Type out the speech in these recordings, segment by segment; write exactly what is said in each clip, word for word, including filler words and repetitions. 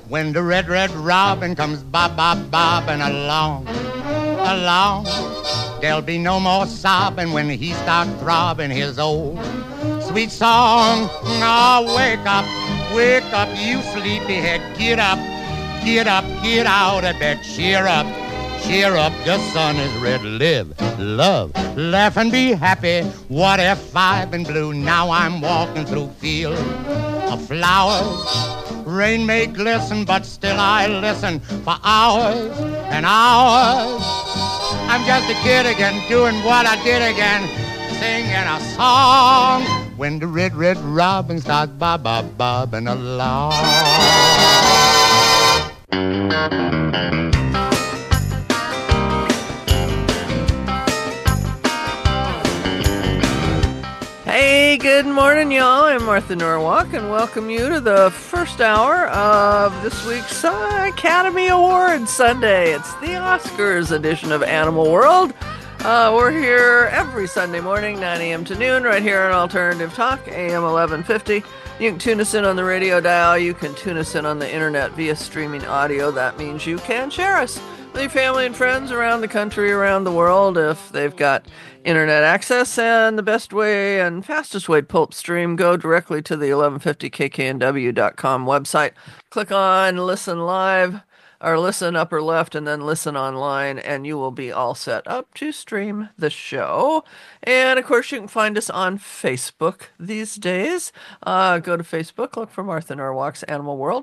When the red, red robin comes bob, bob, bobbing along, along, there'll be no more sobbing when he starts throbbing his old sweet song. Oh, wake up, wake up, you sleepyhead, get up, get up, get out of bed, cheer up, cheer up, the sun is red, live, love, laugh and be happy. What if I've been blue? Now I'm walking through fields of flowers. Rain may glisten, but still I listen for hours and hours. I'm just a kid again, doing what I did again, singing a song. When the red, red robin starts bob, bob, bobbing along. Hey, good morning, y'all. I'm Martha Norwalk, and welcome you to the first hour of this week's uh, Academy Awards Sunday. It's the Oscars edition of Animal World. Uh, we're here every Sunday morning, nine a.m. to noon, right here on Alternative Talk, A M eleven fifty. You can tune us in on the radio dial. You can tune us in on the internet via streaming audio. That means you can share us with your family and friends around the country, around the world, if they've got internet access. And the best way and fastest way to pull up stream, go directly to the eleven fifty K K N W dot com website. Click on Listen Live, or listen upper left, and then listen online, and you will be all set up to stream the show. And of course, you can find us on Facebook these days. Uh, go to Facebook, look for Martha Norwalk's Animal World.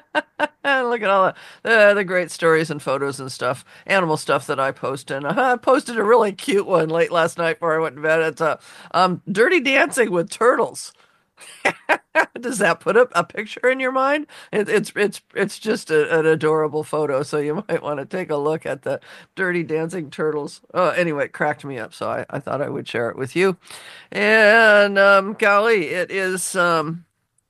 And look at all the, uh, the great stories and photos and stuff, animal stuff that I post. And uh, I posted a really cute one late last night before I went to bed. It's uh, um, Dirty Dancing with Turtles. Does that put up a picture in your mind? It, it's it's it's just a, an adorable photo, so you might want to take a look at the Dirty Dancing Turtles. Oh, anyway, it cracked me up, so I, I thought I would share it with you. And um, golly, it is... Um,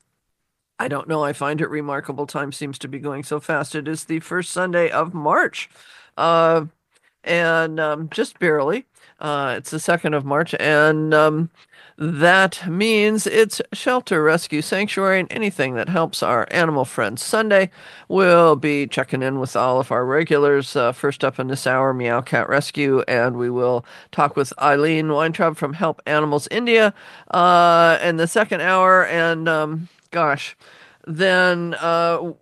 I don't know. I find it remarkable. Time seems to be going so fast. It is the first Sunday of March, uh, and um, just barely. Uh, it's the second of March, and um, that means it's Shelter, Rescue, Sanctuary, and anything that helps our animal friends Sunday. We'll be checking in with all of our regulars. Uh, first up in this hour, Meow Cat Rescue, and we will talk with Eileen Weintraub from Help Animals India uh, in the second hour, and... Um, Gosh, then uh,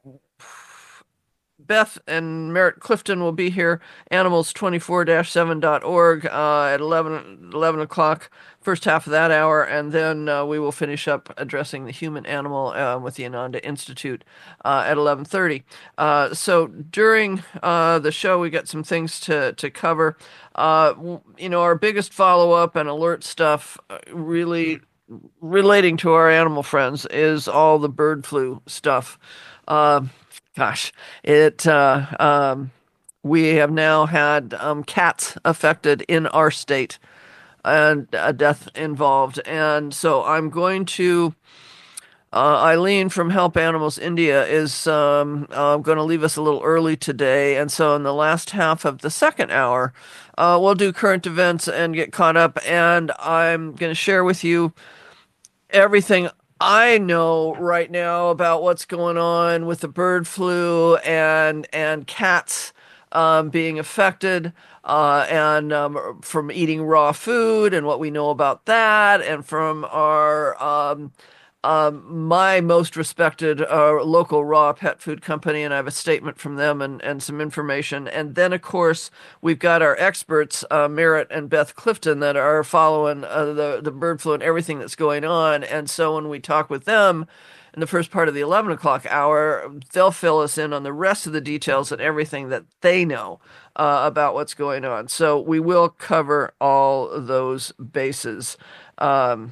Beth and Merritt Clifton will be here, animals twenty-four dash seven dot org uh, at eleven, eleven o'clock, first half of that hour, and then uh, we will finish up addressing the human animal uh, with the Ananda Institute uh, at eleven thirty. Uh, so during uh, the show, we got some things to, to cover. Uh, you know, our biggest follow-up and alert stuff really... relating to our animal friends is all the bird flu stuff. Uh, gosh, it, uh, um, we have now had, um, cats affected in our state and a death involved. And so I'm going to, uh, Eileen from Help Animals India is, um, uh, going to leave us a little early today. And so in the last half of the second hour, uh, we'll do current events and get caught up. And I'm going to share with you everything I know right now about what's going on with the bird flu and and cats um, being affected, uh, and um, from eating raw food and what we know about that, and from our um, um, my most respected uh, local raw pet food company, and I have a statement from them and, and some information. And then, of course, we've got our experts, uh, Merritt and Beth Clifton, that are following uh, the, the bird flu and everything that's going on. And so when we talk with them in the first part of the eleven o'clock hour, they'll fill us in on the rest of the details and everything that they know uh, about what's going on. So we will cover all those bases. Um,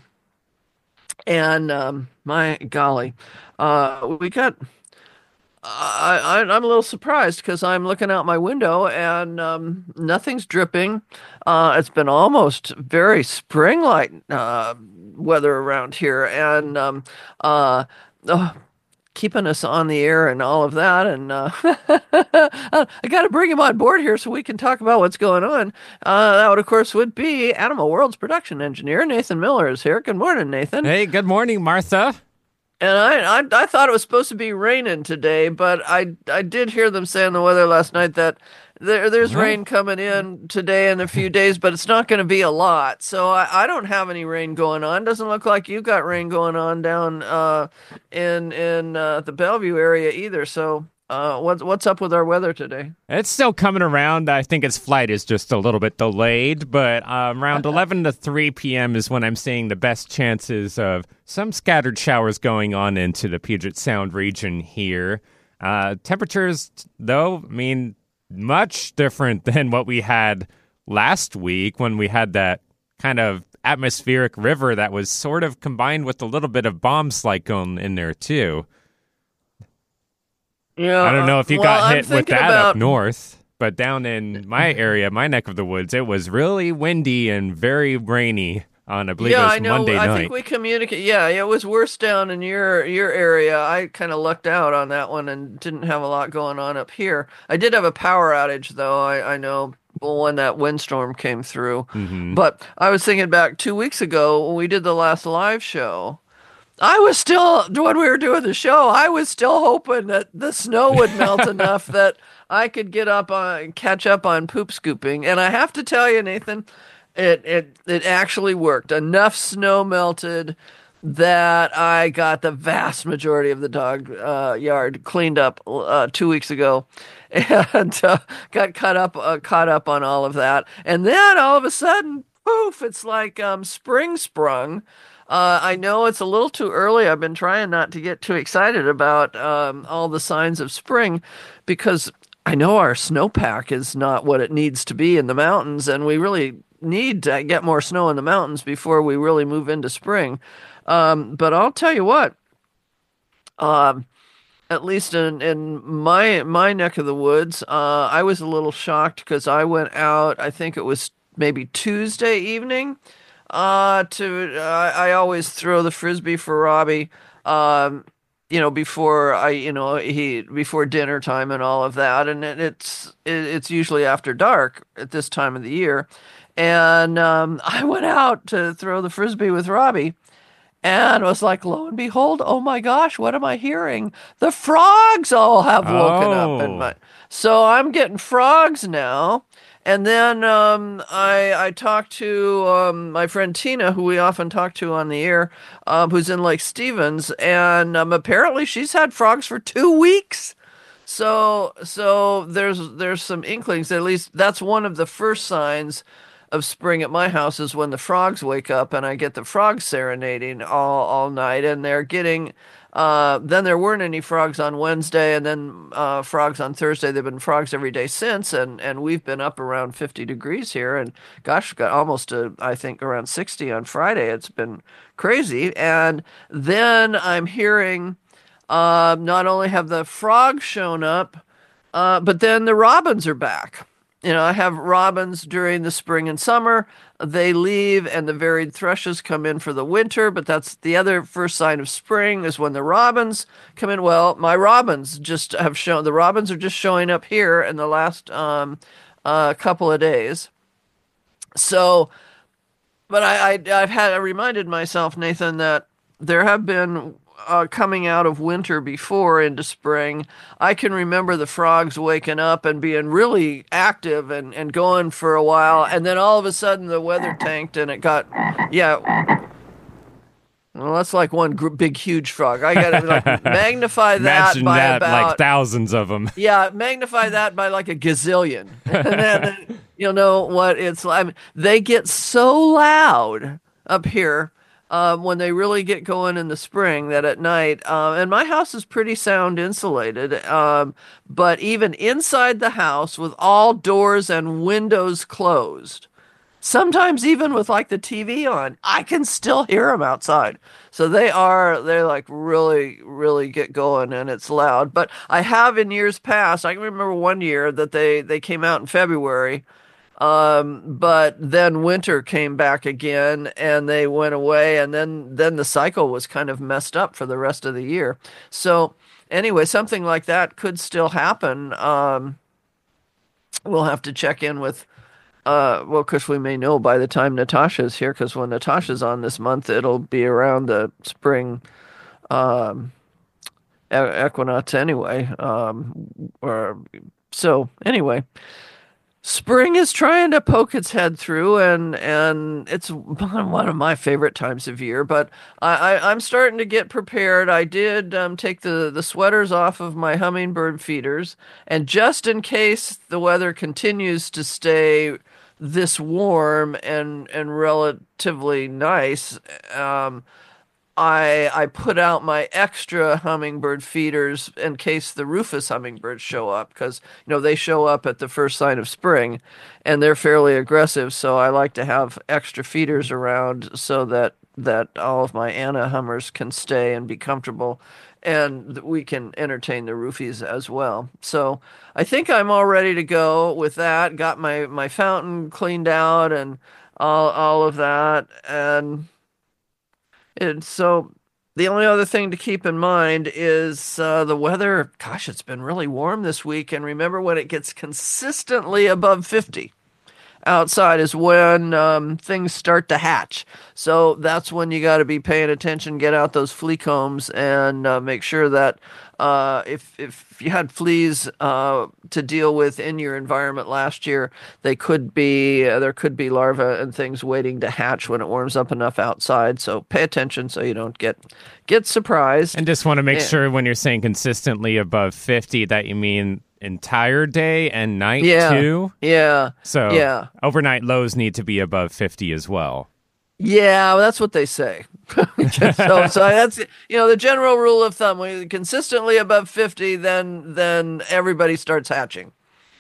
And um, my golly, uh, we got. I, I, I'm a little surprised because I'm looking out my window and um, nothing's dripping. Uh, it's been almost very spring-like uh, weather around here, and um, uh, oh, keeping us on the air and all of that. And uh, I got to bring him on board here so we can talk about what's going on. Uh, that would, of course, would be Animal World's production engineer, Nathan Miller is here. Good morning, Nathan. Hey, good morning, Martha. And I, I I thought it was supposed to be raining today, but I I did hear them say in the weather last night that there there's Well, rain coming in today in a few days, but it's not going to be a lot. So I, I don't have any rain going on. Doesn't look like you got rain going on down uh in in uh, the Bellevue area either. So uh what's what's up with our weather today? it's still coming around. I think its flight is just a little bit delayed, but um, around eleven to three p.m. is when I'm seeing the best chances of some scattered showers going on into the Puget Sound region here. Uh, temperatures, though, I mean, much different than what we had last week when we had that kind of atmospheric river that was sort of combined with a little bit of bomb slide going in there, too. Yeah, I don't know if you well, got I'm hit with thinking that about, up north, but down in my area, my neck of the woods, it was really windy and very rainy on, I believe Yeah, it was I know. Monday I night. think we communicate. Yeah, it was worse down in your your area. I kind of lucked out on that one and didn't have a lot going on up here. I did have a power outage though. I I know when that windstorm came through. hmm But I was thinking back two weeks ago when we did the last live show. I was still, when we were doing the show, I was still hoping that the snow would melt enough that I could get up on, catch up on poop scooping. And I have to tell you, Nathan, it it it actually worked. Enough snow melted that I got the vast majority of the dog uh, yard cleaned up uh, two weeks ago, and uh, got caught up uh, caught up on all of that. And then all of a sudden, poof! It's like um, spring sprung. Uh, I know it's a little too early. I've been trying not to get too excited about um, all the signs of spring because I know our snowpack is not what it needs to be in the mountains, and we really need to get more snow in the mountains before we really move into spring. Um, but I'll tell you what, um, at least in, in my my neck of the woods, uh, I was a little shocked because I went out. I think it was maybe Tuesday evening. Uh, to uh, I always throw the frisbee for Robbie. Um, you know, before I, you know, he before dinner time and all of that, and it, it's it, it's usually after dark at this time of the year. And um, I went out to throw the frisbee with Robbie, and it was like, lo and behold, oh my gosh, what am I hearing? The frogs all have woken up in Oh. my. So I'm getting frogs now. And then um, I I talked to um, my friend Tina, who we often talk to on the air, um, who's in Lake Stevens, and um, apparently she's had frogs for two weeks. So so there's there's some inklings. At least that's one of the first signs of spring at my house is when the frogs wake up and I get the frogs serenading all all night, and they're getting. Uh, then there weren't any frogs on Wednesday, and then uh, frogs on Thursday. There've been frogs every day since, and and we've been up around fifty degrees here, and gosh, got almost to, I think around sixty on Friday. It's been crazy, and then I'm hearing. Uh, not only have the frogs shown up, uh, but then the robins are back. You know, I have robins during the spring and summer. They leave, and the varied thrushes come in for the winter. But that's the other first sign of spring is when the robins come in. Well, my robins just have shown. The robins are just showing up here in the last um, uh, couple of days. So, but I, I I've had I reminded myself, Nathan, that there have been uh, coming out of winter before into spring. I can remember the frogs waking up and being really active and, and going for a while, and then all of a sudden the weather tanked and it got, yeah. Well, that's like one gr- big, huge frog. I got to like magnify that Imagine by that, about like thousands of them. yeah, magnify that by like a gazillion. And then you'll know what it's like. I mean, they get so loud up here um, when they really get going in the spring that at night, um, and my house is pretty sound insulated, um, but even inside the house with all doors and windows closed, sometimes even with like the T V on, I can still hear them outside. So they are, they like really, really get going and it's loud. But I have in years past, I can remember one year that they, they came out in February. Um, but then winter came back again and they went away. And then, then the cycle was kind of messed up for the rest of the year. So anyway, something like that could still happen. Um, we'll have to check in with, Uh, well, because we may know by the time Natasha's here, because when Natasha's on this month, it'll be around the spring um, e- equinox anyway. Um, or so anyway. Spring is trying to poke its head through, and and it's one of my favorite times of year. But I, I I'm starting to get prepared. I did um, take the the sweaters off of my hummingbird feeders, and just in case the weather continues to stay this warm and and relatively nice, um, I I put out my extra hummingbird feeders in case the rufous hummingbirds show up, because you know they show up at the first sign of spring, and they're fairly aggressive. So I like to have extra feeders around so that that all of my Anna hummers can stay and be comfortable, and we can entertain the roofies as well. So I think I'm all ready to go with that. Got my my fountain cleaned out and all all of that, and. And so the only other thing to keep in mind is uh, the weather. Gosh, it's been really warm this week. And remember, when it gets consistently above fifty outside is when um, things start to hatch. So that's when you got to be paying attention, get out those flea combs, and uh, make sure that uh, if if you had fleas uh, to deal with in your environment last year, they could be uh, there could be larvae and things waiting to hatch when it warms up enough outside. So pay attention so you don't get get surprised. And just want to make and, sure when you're saying consistently above fifty that you mean entire day and night yeah, too. Yeah. So yeah. overnight lows need to be above fifty as well. Yeah, well, that's what they say. so, so that's you know the general rule of thumb. When you're consistently above fifty, then then everybody starts hatching.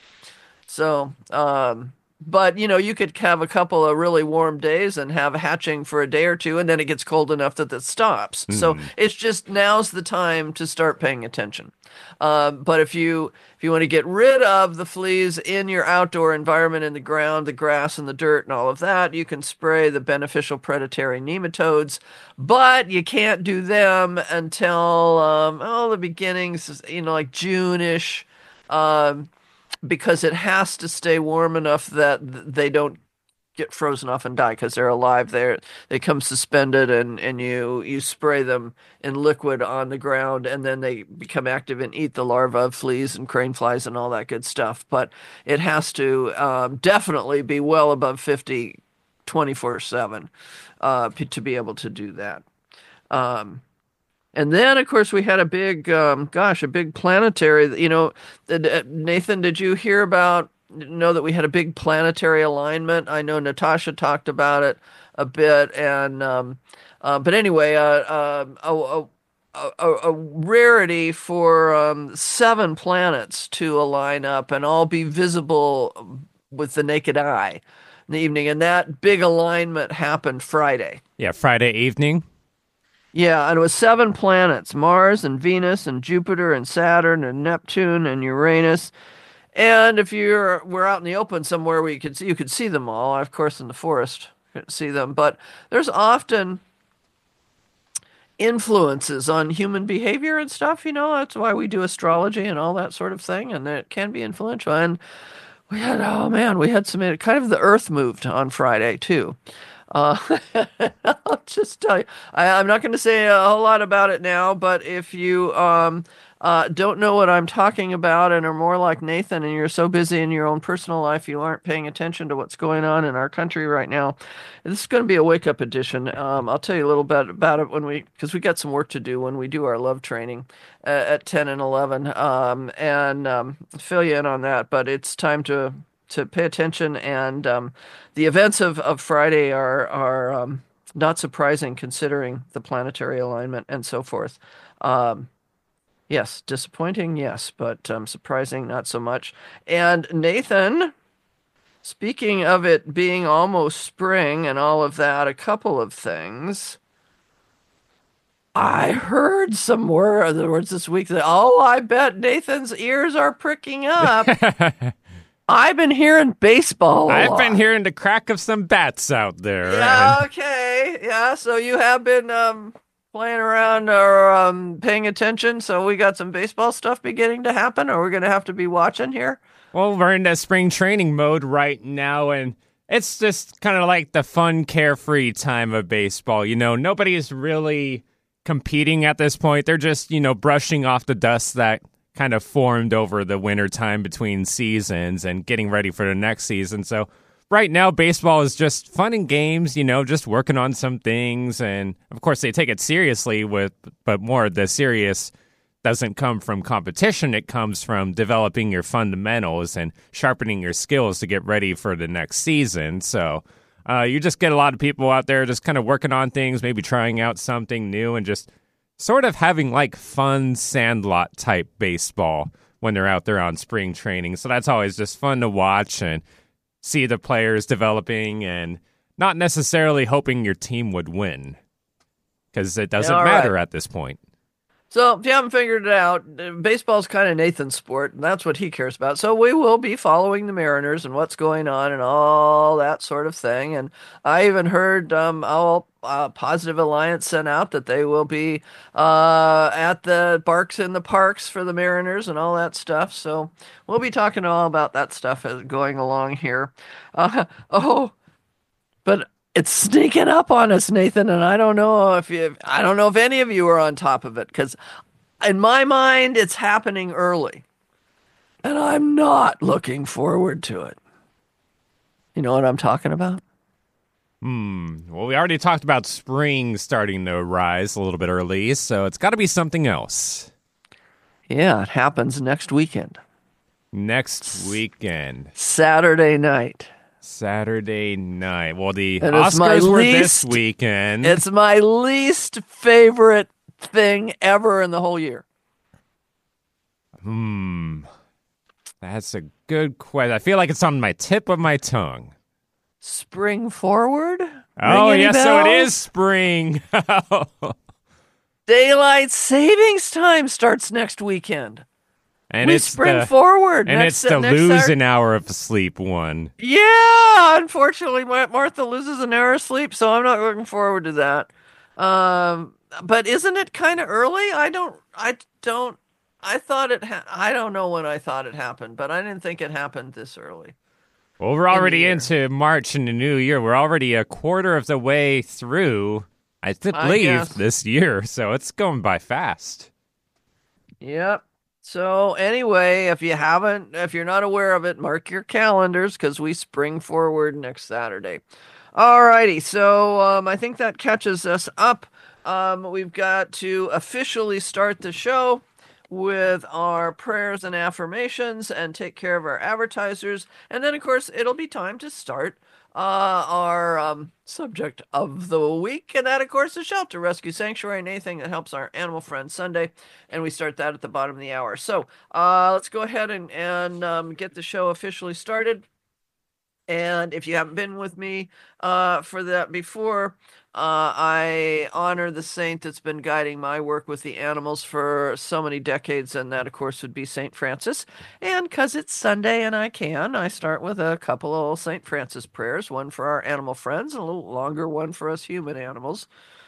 So, um, but you know you could have a couple of really warm days and have hatching for a day or two, and then it gets cold enough that it stops. Mm. So it's just now's the time to start paying attention. Um, but if you if you want to get rid of the fleas in your outdoor environment, in the ground, the grass and the dirt and all of that, you can spray the beneficial predatory nematodes, but you can't do them until um, oh the beginnings, you know, like June-ish, um, because it has to stay warm enough that they don't get frozen off and die, because they're alive. They they come suspended, and, and you you spray them in liquid on the ground, and then they become active and eat the larvae of fleas and crane flies and all that good stuff. But it has to um, definitely be well above fifty twenty-four seven uh, to be able to do that. Um, and then, of course, we had a big, um, gosh, a big planetary. You know, Nathan, did you hear about? Know that we had a big planetary alignment. I know Natasha talked about it a bit, and um, uh, but anyway, uh, uh, a, a, a, a rarity for um, seven planets to align up and all be visible with the naked eye in the evening, and that big alignment happened Friday. Yeah, Friday evening. Yeah, and it was seven planets: Mars and Venus and Jupiter and Saturn and Neptune and Uranus. And if you're we're out in the open somewhere where you could see, you could see them all. Of course, in the forest, you couldn't see them. But there's often influences on human behavior and stuff. You know, that's why we do astrology and all that sort of thing, and it can be influential. And we had, oh man, we had some kind of the Earth moved on Friday too. Uh, I'll just tell you, I, I'm not going to say a whole lot about it now, but if you um. Uh, don't know what I'm talking about and are more like Nathan, and you're so busy in your own personal life you aren't paying attention to what's going on in our country right now, this is going to be a wake-up edition. Um, I'll tell you a little bit about it when we, because we got some work to do when we do our love training uh, at ten and eleven, um, and um, fill you in on that. But it's time to to pay attention, and um, the events of, of Friday are are um, not surprising considering the planetary alignment and so forth. Um, Yes, disappointing, yes, but um, surprising, not so much. And Nathan, speaking of it being almost spring and all of that, a couple of things. I heard some words this week that, oh, I bet Nathan's ears are pricking up. I've been hearing baseball a I've lot. been hearing the crack of some bats out there. Yeah, okay. Yeah, so you have been... Um, playing around or um, paying attention, so we got some baseball stuff beginning to happen, or we're going to have to be watching here? Well, we're in that spring training mode right now, and it's just kind of like the fun, carefree time of baseball. You know, nobody is really competing at this point. They're just, you know, brushing off the dust that kind of formed over the winter time between seasons and getting ready for the next season. So right now, baseball is just fun and games, you know, just working on some things. And of course, they take it seriously with, but more the serious doesn't come from competition. It comes from developing your fundamentals and sharpening your skills to get ready for the next season. So uh, you just get a lot of people out there just kind of working on things, maybe trying out something new and just sort of having like fun sandlot type baseball when they're out there on spring training. So that's always just fun to watch and see the players developing and not necessarily hoping your team would win because it doesn't yeah, matter right. at this point. So if you haven't figured it out, baseball's kind of Nathan's sport, and that's what he cares about. So we will be following the Mariners and what's going on and all that sort of thing. And I even heard um, all uh, Positive Alliance sent out that they will be uh, at the Barks in the Parks for the Mariners and all that stuff. So we'll be talking all about that stuff as going along here. Uh, oh, but it's sneaking up on us, Nathan, and I don't know if you, I don't know if any of you are on top of it, because in my mind, it's happening early, and I'm not looking forward to it. You know what I'm talking about? Hmm. Well, we already talked about spring starting to rise a little bit early, so it's got to be something else. Yeah, it happens next weekend. Next weekend. Saturday night. Saturday night. Well, the And it's my Oscars were least- this weekend. It's my least favorite thing ever in the whole year. Hmm. That's a good question. I feel like it's on my tip of my tongue. Spring Forward? Oh, Ring any yes, so it bells? is spring. Daylight savings time starts next weekend. and we it's spring the, forward. And next, it's the next lose Saturday. an hour of sleep one. Yeah, unfortunately, Mar- Martha loses an hour of sleep, so I'm not looking forward to that. Um, but isn't it kind of early? I don't, I don't, I thought it, ha- I don't know when I thought it happened, but I didn't think it happened this early. Well, we're In the already year. into March and the new year. We're already a quarter of the way through, I th- I believe, guess. this year. So it's going by fast. Yep. So anyway, if you haven't, if you're not aware of it, mark your calendars because we spring forward next Saturday. Alrighty, so um, I think that catches us up. Um, we've got to officially start the show with our prayers and affirmations and take care of our advertisers. And then, of course, it'll be time to start uh, our um, subject of the week. And that, of course, is Shelter Rescue Sanctuary and anything that helps our animal friends Sunday. And we start that at the bottom of the hour. So uh, let's go ahead and, and um, get the show officially started. And if you haven't been with me uh, for that before, uh, I honor the saint that's been guiding my work with the animals for so many decades, and that, of course, would be Saint Francis. And because it's Sunday and I can, I start with a couple of Saint Francis prayers, one for our animal friends and a little longer one for us human animals.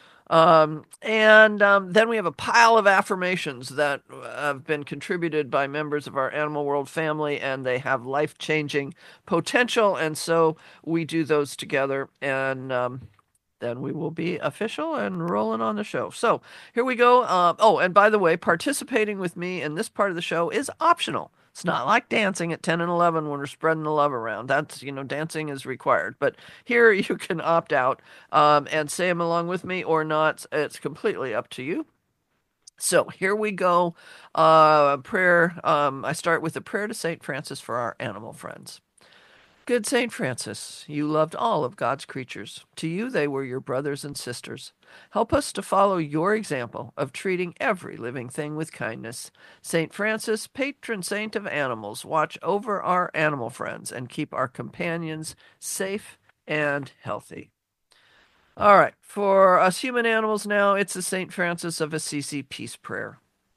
Um, and um, then we have a pile of affirmations that have been contributed by members of our Animal World family, and they have life-changing potential. And so we do those together, and um, then we will be official and rolling on the show. So here we go. Uh, oh, and by the way, participating with me in this part of the show is optional. It's not like dancing at ten and eleven when we're spreading the love around. That's, you know, dancing is required. But here you can opt out um, and say them along with me or not. It's completely up to you. So here we go. Uh, prayer. Um, I start with a prayer to Saint Francis for our animal friends. Good Saint Francis, you loved all of God's creatures. To you, they were your brothers and sisters. Help us to follow your example of treating every living thing with kindness. Saint Francis, patron saint of animals, watch over our animal friends and keep our companions safe and healthy. All right, for us human animals now, it's the Saint Francis of Assisi peace prayer.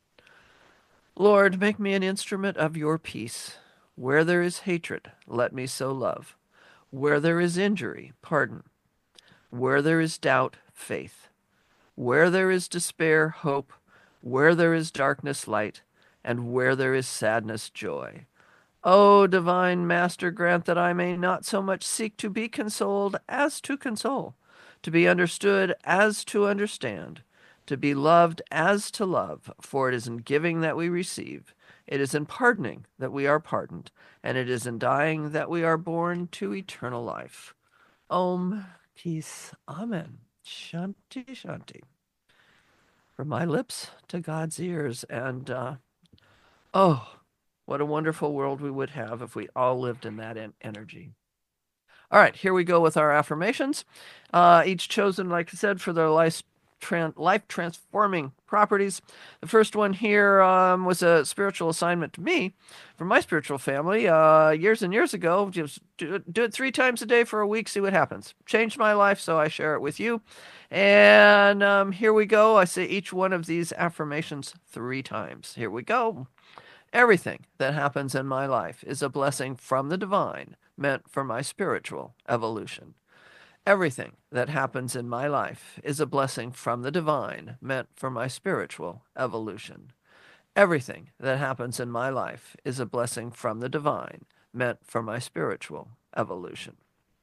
Lord, make me an instrument of your peace. Where there is hatred, let me sow love. Where there is injury, pardon. Where there is doubt, faith. Where there is despair, hope. Where there is darkness, light. And where there is sadness, joy. O divine Master, grant that I may not so much seek to be consoled as to console, to be understood as to understand, to be loved as to love, for it is in giving that we receive, it is in pardoning that we are pardoned, and it is in dying that we are born to eternal life. Om, peace, amen. Shanti, shanti. From my lips to God's ears, and uh, oh, what a wonderful world we would have if we all lived in that en- energy. All right, here we go with our affirmations. Uh, each chosen, like I said, for their life, tran- life transforming properties. The first one here um, was a spiritual assignment to me from my spiritual family uh, years and years ago. Just do it, do it three times a day for a week, see what happens. Changed my life, so I share it with you. And um, here we go. I say each one of these affirmations three times. Here we go. Everything that happens in my life is a blessing from the divine, meant for my spiritual evolution. Everything that happens in my life is a blessing from the divine, meant for my spiritual evolution. Everything that happens in my life is a blessing from the divine, meant for my spiritual evolution.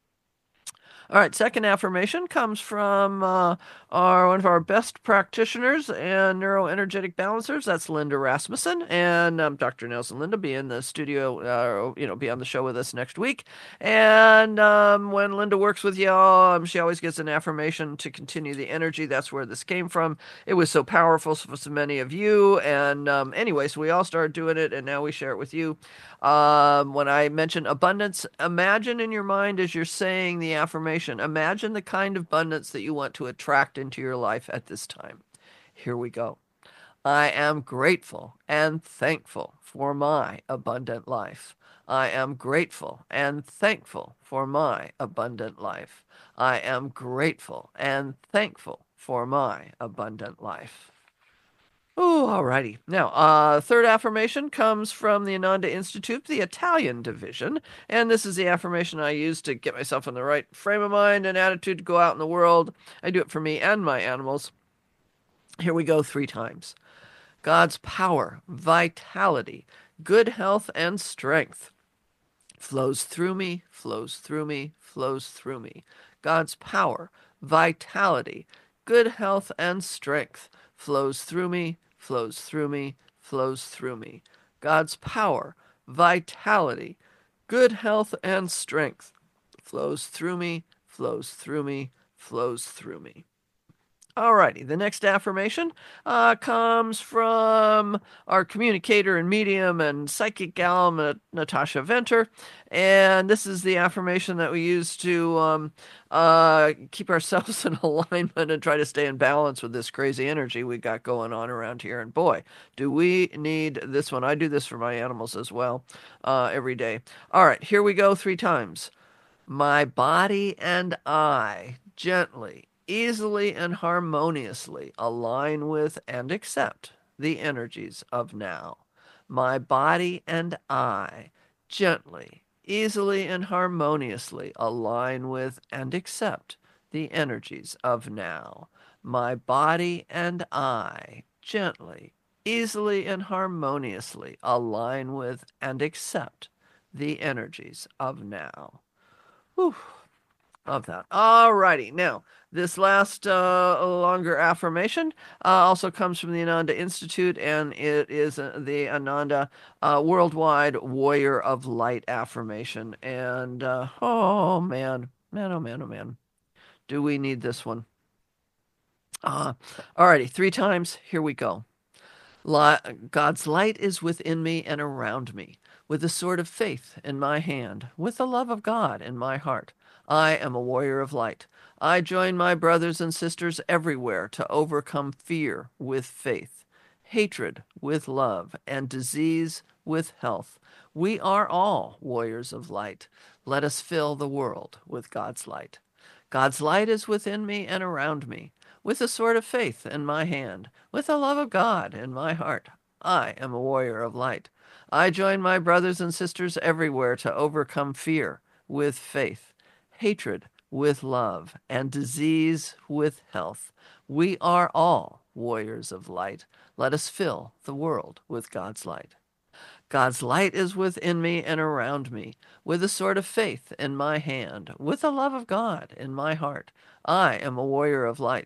All right, second affirmation comes from uh, our one of our best practitioners and neuroenergetic balancers. That's Linda Rasmussen, and um, Doctor Nelson Linda be in the studio, uh, you know, be on the show with us next week. And um, when Linda works with y'all, um, she always gets an affirmation to continue the energy. That's where this came from. It was so powerful for so many of you, and um, anyway, so we all started doing it, and now we share it with you. Um, when I mention abundance, imagine in your mind as you're saying the affirmation, imagine the kind of abundance that you want to attract into your life at this time. Here we go. I am grateful and thankful for my abundant life. I am grateful and thankful for my abundant life. I am grateful and thankful for my abundant life. Oh, alrighty. Now, uh, third affirmation comes from the Ananda Institute, the Italian division, and this is the affirmation I use to get myself in the right frame of mind and attitude to go out in the world. I do it for me and my animals. Here we go three times. God's power, vitality, good health, and strength flows through me, flows through me, flows through me. God's power, vitality, good health, and strength flows through me, flows through me, flows through me. God's power, vitality, good health, and strength flows through me, flows through me, flows through me. Alrighty, the next affirmation uh, comes from our communicator and medium and psychic gal, Natasha Venter. And this is the affirmation that we use to um, uh, keep ourselves in alignment and try to stay in balance with this crazy energy we got going on around here. And boy, do we need this one. I do this for my animals as well uh, every day. All right, here we go three times. My body and I gently, easily and harmoniously align with and accept the energies of now. My body and I gently, easily and harmoniously align with and accept the energies of now. My body and I gently, easily and harmoniously align with and accept the energies of now. Whew. Love that. All righty. Now, this last uh, longer affirmation uh, also comes from the Ananda Institute, and it is uh, the Ananda uh, Worldwide Warrior of Light affirmation. And uh, oh man, man, oh man, oh man, do we need this one? Uh, all righty, three times. Here we go. God's light is within me and around me, with the sword of faith in my hand, with the love of God in my heart. I am a warrior of light. I join my brothers and sisters everywhere to overcome fear with faith, hatred with love, and disease with health. We are all warriors of light. Let us fill the world with God's light. God's light is within me and around me, with the sword of faith in my hand, with the love of God in my heart. I am a warrior of light. I join my brothers and sisters everywhere to overcome fear with faith, hatred with love, and disease with health. We are all warriors of light. Let us fill the world with God's light. God's light is within me and around me, with the sword of faith in my hand, with the love of God in my heart. I am a warrior of light.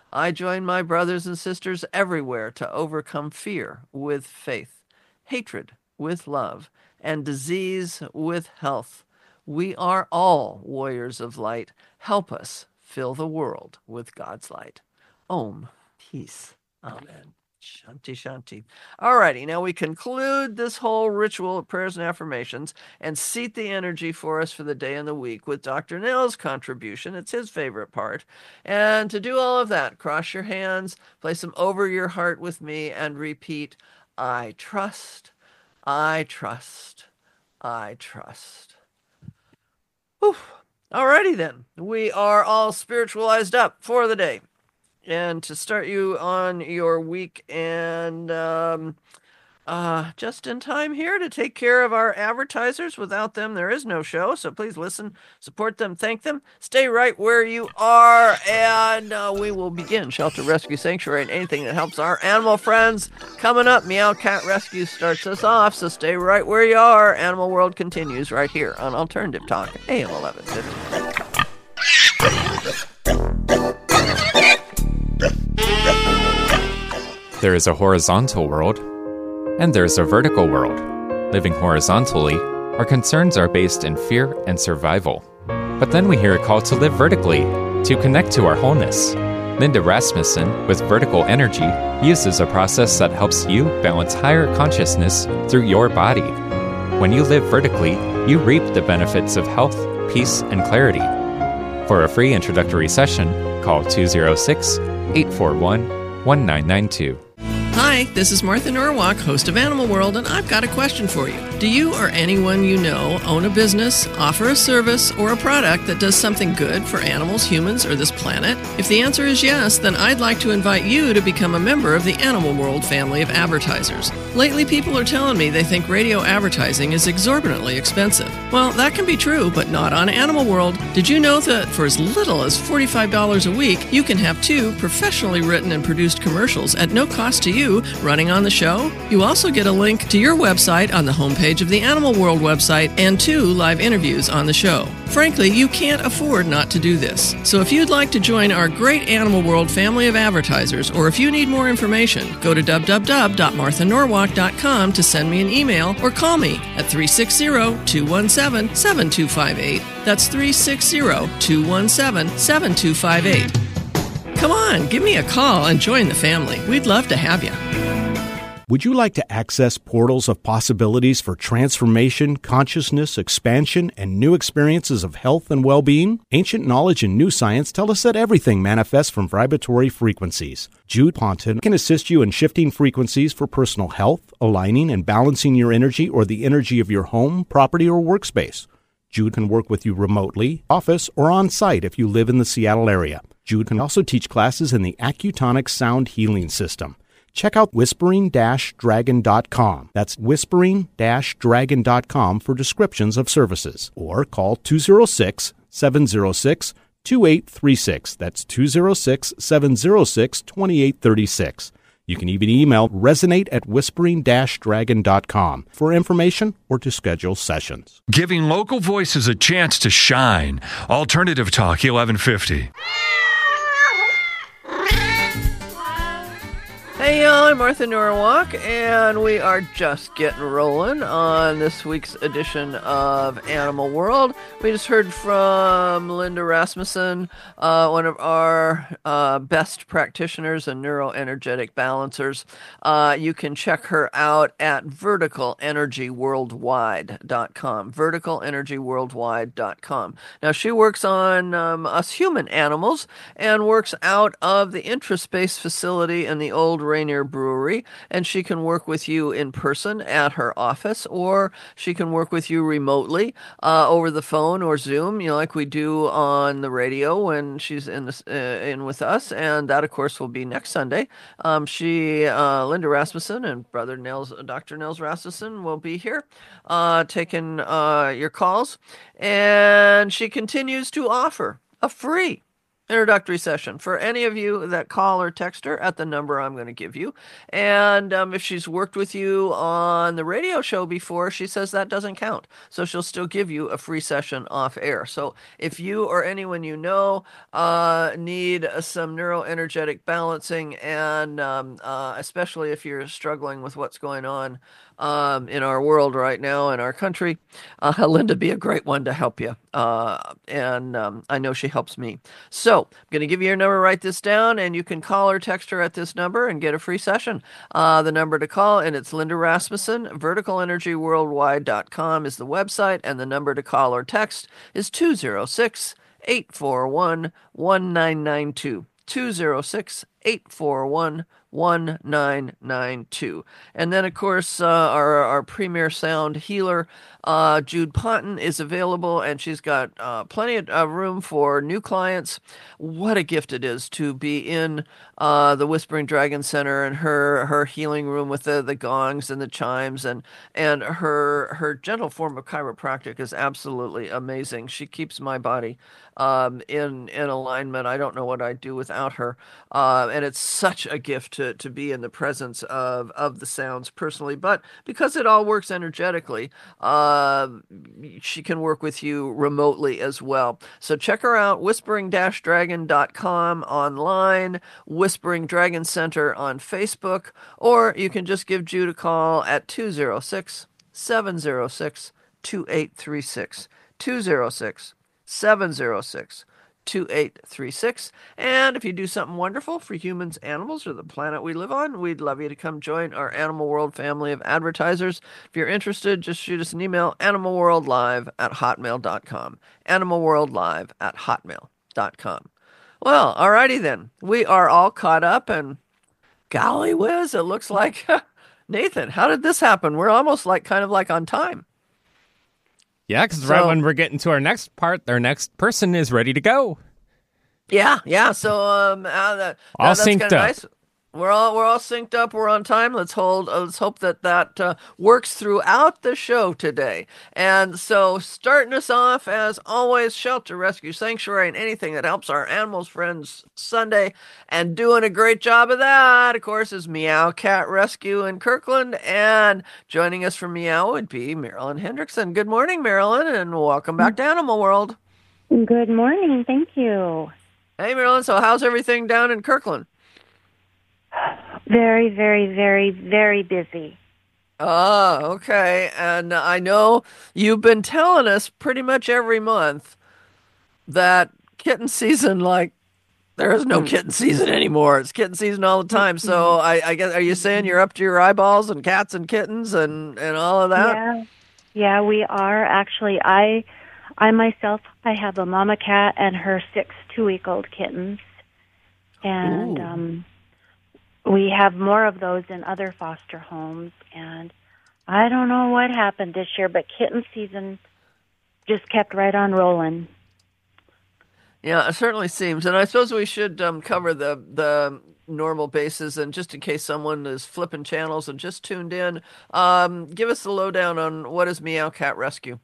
I join my brothers and sisters everywhere to overcome fear with faith, hatred with love, and disease with health. We are all warriors of light. Help us fill the world with God's light. Om. Peace. Amen. Shanti, shanti. Alrighty, now we conclude this whole ritual of prayers and affirmations and seat the energy for us for the day and the week with Doctor Nail's contribution. It's his favorite part. And to do all of that, cross your hands, place them over your heart with me, and repeat, I trust, I trust, I trust. Whew. Alrighty then, we are all spiritualized up for the day. And to start you on your week, and um, uh, just in time here to take care of our advertisers. Without them, there is no show. So please listen, support them, thank them. Stay right where you are, and uh, we will begin Shelter Rescue Sanctuary and anything that helps our animal friends. Coming up, Meow Cat Rescue starts us off, so stay right where you are. Animal World continues right here on Alternative Talk, A M eleven fifty. There is a horizontal world, and there is a vertical world. Living horizontally, our concerns are based in fear and survival. But then we hear a call to live vertically, to connect to our wholeness. Linda Rasmussen, with Vertical Energy, uses a process that helps you balance higher consciousness through your body. When you live vertically, you reap the benefits of health, peace, and clarity. For a free introductory session, call two oh six, eight four one, one nine nine two. Hi, this is Martha Norwalk, host of Animal World, and I've got a question for you. Do you or anyone you know own a business, offer a service, or a product that does something good for animals, humans, or this planet? If the answer is yes, then I'd like to invite you to become a member of the Animal World family of advertisers. Lately, people are telling me they think radio advertising is exorbitantly expensive. Well, that can be true, but not on Animal World. Did you know that for as little as forty-five dollars a week, you can have two professionally written and produced commercials at no cost to you running on the show? You also get a link to your website on the homepage of the Animal World website and two live interviews on the show. Frankly, you can't afford not to do this. So if you'd like to join our great Animal World family of advertisers, or if you need more information, go to w w w dot martha norwalk dot com to send me an email or call me at three six zero, two one seven, seven two five eight. That's three six zero, two one seven, seven two five eight. Come on, give me a call and join the family. We'd love to have you. Would you like to access portals of possibilities for transformation, consciousness, expansion, and new experiences of health and well-being? Ancient knowledge and new science tell us that everything manifests from vibratory frequencies. Jude Ponton can assist you in shifting frequencies for personal health, aligning and balancing your energy or the energy of your home, property, or workspace. Jude can work with you remotely, office, or on-site if you live in the Seattle area. Jude can also teach classes in the Accutonic Sound Healing System. Check out whispering dash dragon dot com. That's whispering dash dragon dot com for descriptions of services. Or call two oh six, seven oh six, two eight three six. That's two oh six, seven oh six, two eight three six. You can even email resonate at whispering dash dragon dot com for information or to schedule sessions. Giving local voices a chance to shine. Alternative Talk eleven fifty. Hey y'all, I'm Martha Norwalk, and we are just getting rolling on this week's edition of Animal World. We just heard from Linda Rasmussen, uh, one of our uh, best practitioners and neuroenergetic balancers. Uh, you can check her out at vertical energy worldwide dot com, vertical energy worldwide dot com. Now, she works on um, us human animals and works out of the Intraspace facility in the old Rainier Brewery, and she can work with you in person at her office, or she can work with you remotely uh, over the phone or Zoom, you know, like we do on the radio when she's in this, uh, in with us, and that, of course, will be next Sunday. Um, she, uh, Linda Rasmussen and Brother Nels, Doctor Nels Rasmussen will be here uh, taking uh, your calls, and she continues to offer a free introductory session for any of you that call or text her at the number I'm going to give you. And um, if she's worked with you on the radio show before, she says that doesn't count. So she'll still give you a free session off air. So if you or anyone you know uh, need uh, some neuroenergetic balancing, and um, uh, especially if you're struggling with what's going on Um, in our world right now, in our country, uh, Linda be a great one to help you. Uh, and um, I know she helps me. So I'm going to give you your number, write this down, and you can call or text her at this number and get a free session. Uh, the number to call, and it's Linda Rasmussen, vertical energy worldwide dot com is the website, and the number to call or text is two oh six, eight four one, one nine nine two. two oh six, eight four one, one nine nine two. And then, of course, uh, our, our premier sound healer, uh, Jude Ponton, is available, and she's got uh, plenty of uh, room for new clients. What a gift it is to be in uh, the Whispering Dragon Center and her her healing room with the, the gongs and the chimes, and and her her gentle form of chiropractic is absolutely amazing. She keeps my body um, in in alignment. I don't know what I'd do without her, uh, and it's such a gift to to be in the presence of of the sounds personally. But because it all works energetically, uh, she can work with you remotely as well. So check her out, whispering dash dragon dot com online, Whispering Dragon Center on Facebook, or you can just give Jude a call at two oh six, seven oh six, two eight three six. two oh six, seven oh six, two eight three six. And if you do something wonderful for humans, animals, or the planet we live on, we'd love you to come join our Animal World family of advertisers. If you're interested, just shoot us an email, animalworldlive at hotmail dot com. animalworldlive at hotmail dot com. Well, alrighty then. We are all caught up, and golly whiz, it looks like, Nathan, how did this happen? We're almost like kind of like on time. Yeah, because So- right when we're getting to our next part, their next person is ready to go. Yeah, yeah. So um, uh, that, All that's synced kinda up. Nice. We're all we're all synced up. We're on time. Let's hold. Uh, let's hope that that uh, works throughout the show today. And so, starting us off as always, Shelter Rescue Sanctuary, and anything that helps our animals friends Sunday, and doing a great job of that, of course, is Meow Cat Rescue in Kirkland. And joining us from Meow would be Marilyn Hendrickson. Good morning, Marilyn, and welcome back to Animal World. Good morning. Thank you. Hey, Marilyn. So, how's everything down in Kirkland? Very, very, very, very busy. Ah, okay. And I know you've been telling us pretty much every month that kitten season, like, there is no kitten season anymore. It's kitten season all the time. So I, I guess, are you saying you're up to your eyeballs in cats and kittens and, and all of that? Yeah, yeah, we are actually. I, I myself, I have a mama cat and her six two-week-old kittens, and Ooh. um, we have more of those in other foster homes. And I don't know what happened this year, but kitten season just kept right on rolling. Yeah, it certainly seems. And I suppose we should um, cover the the normal bases, and just in case someone is flipping channels and just tuned in, um, give us the lowdown on what is Meow Cat Rescue.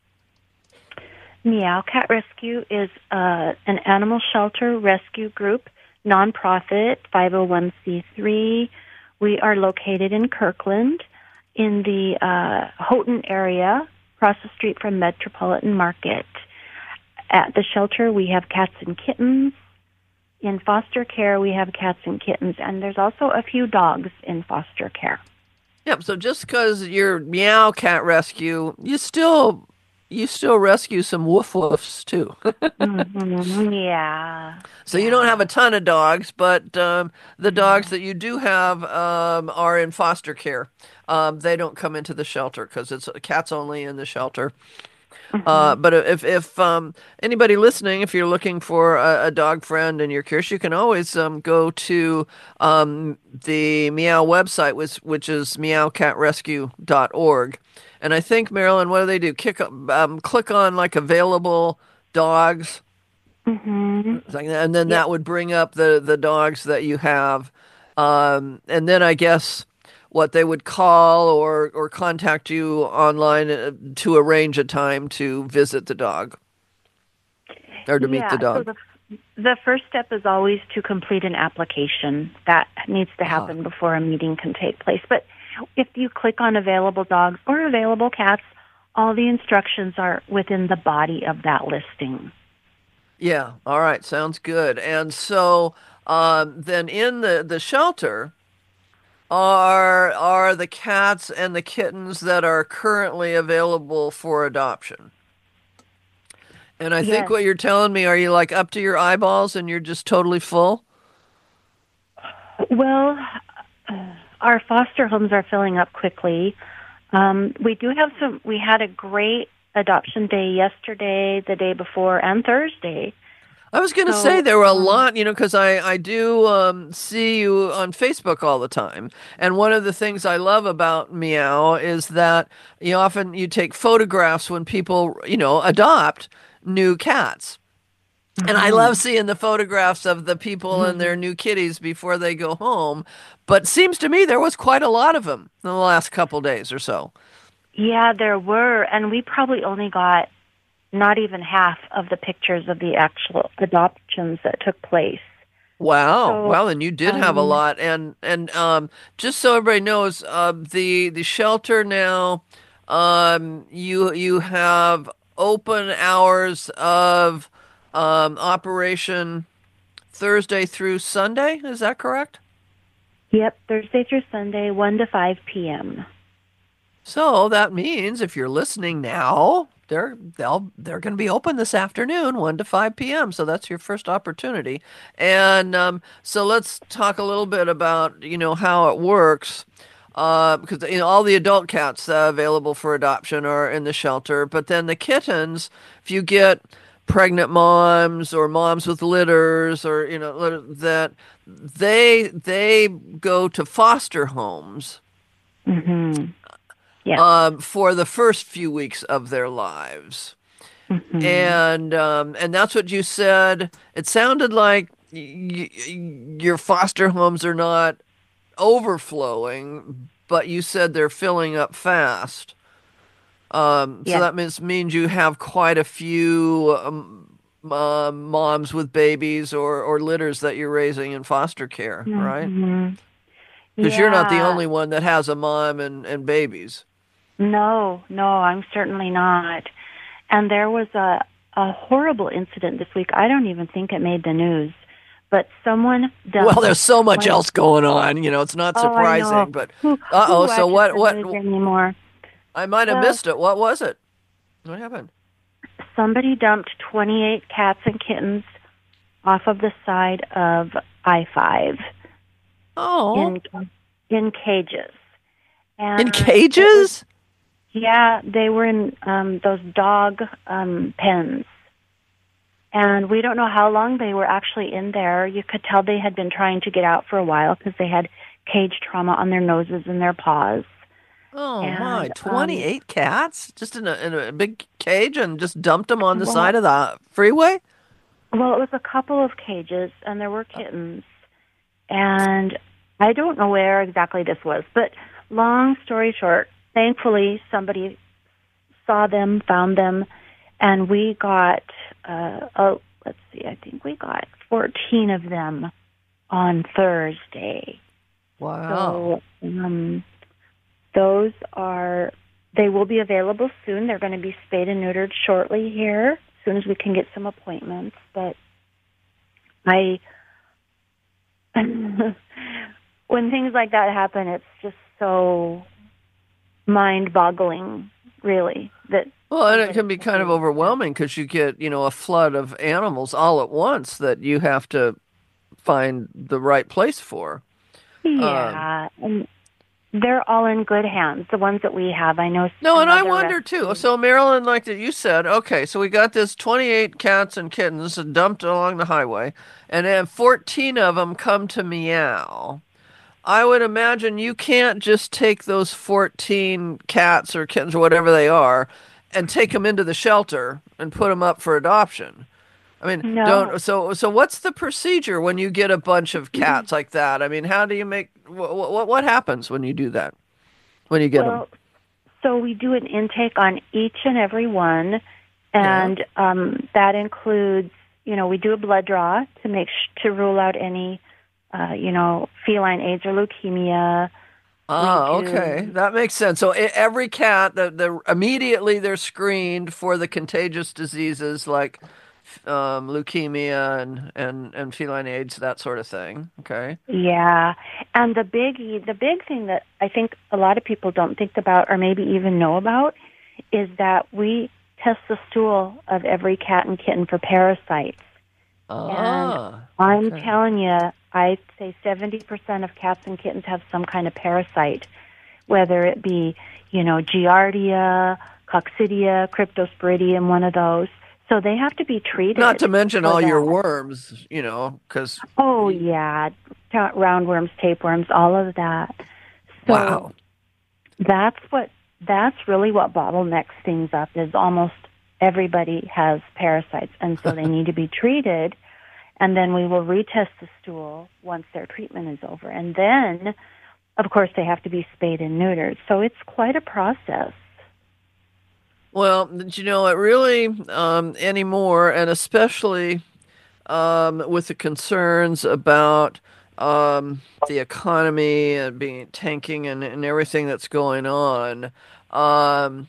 Meow Cat Rescue is uh, an animal shelter rescue group, nonprofit, five oh one c three. We are located in Kirkland, in the uh, Houghton area, across the street from Metropolitan Market. At the shelter, we have cats and kittens. In foster care, we have cats and kittens, and there's also a few dogs in foster care. Yep. So just because you're Meow Cat Rescue, you still you still rescue some woof woofs too. Mm-hmm. Yeah. So you don't have a ton of dogs, but um, the dogs that you do have um, are in foster care. Um, they don't come into the shelter because it's cats only in the shelter. Uh, but if if um, anybody listening, if you're looking for a, a dog friend and you're curious, you can always um, go to um, the Meow website, which, which is meow cat rescue dot org. And I think, Marilyn, what do they do? Kick, um, click on like available dogs, Mm-hmm. like that, and then that would bring up the, the dogs that you have. Um, and then I guess what they would call or, or contact you online uh, to arrange a time to visit the dog or to meet yeah, the dog. So the, the first step is always to complete an application. That needs to happen uh-huh. before a meeting can take place. But if you click on available dogs or available cats, all the instructions are within the body of that listing. Yeah. All right. Sounds good. And so um, then in the, the shelter are are the cats and the kittens that are currently available for adoption. And I think yes. what you're telling me, are you like up to your eyeballs and you're just totally full? Well, our foster homes are filling up quickly. Um, we do have some, we had a great adoption day yesterday, the day before, and Thursday. I was going to so, say there were a um, lot, you know, because I, I do um, see you on Facebook all the time. And one of the things I love about Meow is that you often, you take photographs when people, you know, adopt new cats. Mm-hmm. And I love seeing the photographs of the people mm-hmm. and their new kitties before they go home. But seems to me there was quite a lot of them in the last couple days or so. Yeah, there were. And we probably only got not even half of the pictures of the actual adoptions that took place. Wow. So, well, and you did um, have a lot. And and um, just so everybody knows, uh, the the shelter now, um, you you have open hours of um, operation Thursday through Sunday. Is that correct? Yep, Thursday through Sunday, one to five p.m. So that means if you're listening now, they're they'll they're going to be open this afternoon, one to five p.m. So that's your first opportunity. And um, so let's talk a little bit about you know how it works. Uh, because you know all the adult cats uh, available for adoption are in the shelter, but then the kittens, if you get pregnant moms or moms with litters or you know that they they go to foster homes. Mm-hmm. Yeah. Um, for the first few weeks of their lives, mm-hmm. and um, and that's what you said. It sounded like y- y- your foster homes are not overflowing, but you said they're filling up fast. Um, yeah. So that means means you have quite a few um, uh, moms with babies or, or litters that you're raising in foster care, mm-hmm. right? Because yeah. you're not the only one that has a mom and, and babies. No, no, I'm certainly not. And there was a, a horrible incident this week. I don't even think it made the news. But someone dumped well, there's so much twenty else going on. You know, it's not surprising. Oh, I know. But who, uh oh. Who So what? the What? news anymore? I might have well, missed it. What was it? What happened? Somebody dumped twenty-eight cats and kittens off of the side of I five. Oh. In in cages. And in cages? Was, yeah, they were in um, those dog um, pens. And we don't know how long they were actually in there. You could tell they had been trying to get out for a while because they had cage trauma on their noses and their paws. Oh, and, my. twenty-eight um, cats just in a, in a big cage and just dumped them on the well, side of the freeway? Well, it was a couple of cages, and there were kittens. And I don't know where exactly this was. But long story short, thankfully somebody saw them, found them, and we got... Uh, oh, let's see, I think we got fourteen of them on Thursday. Wow. So, um, those are, they will be available soon. They're going to be spayed and neutered shortly here, as soon as we can get some appointments. But I, when things like that happen, it's just so mind-boggling, really, that well, and it can be kind of overwhelming because you get, you know, a flood of animals all at once that you have to find the right place for. Yeah, um, and they're all in good hands, the ones that we have. I know. No, and I wonder, too. So, Marilyn, like that you said, okay, so we got this twenty-eight cats and kittens dumped along the highway, and then fourteen of them come to Meow. I would imagine you can't just take those fourteen cats or kittens or whatever they are and take them into the shelter and put them up for adoption. I mean, no. don't. So, so what's the procedure when you get a bunch of cats like that? I mean, how do you make? What what, what happens when you do that? When you get well, them? So we do an intake on each and every one, and yeah. um, that includes you know, we do a blood draw to make sh- to rule out any, uh, you know, feline AIDS or leukemia. Ah, We do- okay, that makes sense. So e- every cat, the, the immediately they're screened for the contagious diseases like um, leukemia and, and, and feline AIDS, that sort of thing. Okay. Yeah, and the biggie, the big thing that I think a lot of people don't think about or maybe even know about is that we test the stool of every cat and kitten for parasites. Ah, I'm okay. telling you, I'd say seventy percent of cats and kittens have some kind of parasite, whether it be, you know, Giardia, Coccidia, Cryptosporidium, one of those. So they have to be treated. Not to mention for all your that. worms, you know, because Oh, yeah, Ta- roundworms, tapeworms, all of that. So wow. that's what, that's really what bottlenecks things up is almost everybody has parasites, and so they need to be treated. And then we will retest the stool once their treatment is over. And then, of course, they have to be spayed and neutered. So it's quite a process. Well, you know, it really um, anymore, and especially um, with the concerns about um, the economy and being tanking and, and everything that's going on. Um,